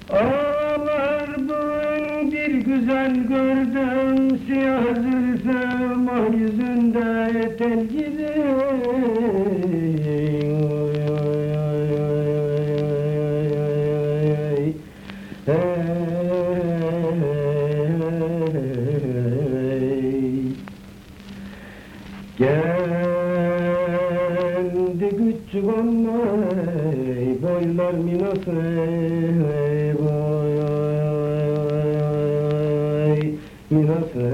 Ağlar bir güzel gördüm, siyah zülfüm ah yüzünde tel gibi. Geldi küçük olmay, boylar minası boy minası.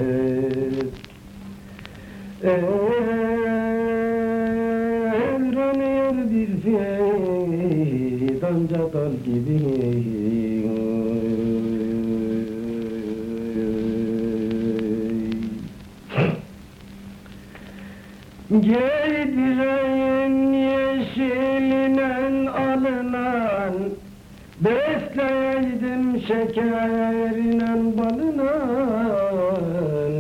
Evranıyor bir fidanca dal gibi. Giydireyin yeşilinen alınan, besleyeydim şekerinen balından.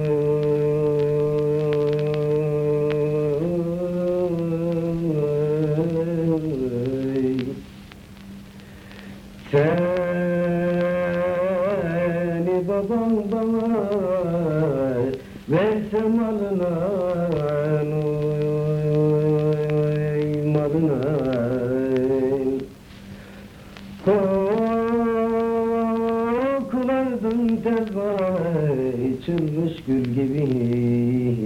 Seni babam bana verse malına, malına. Koklardın tez var, açılmış gül gibi.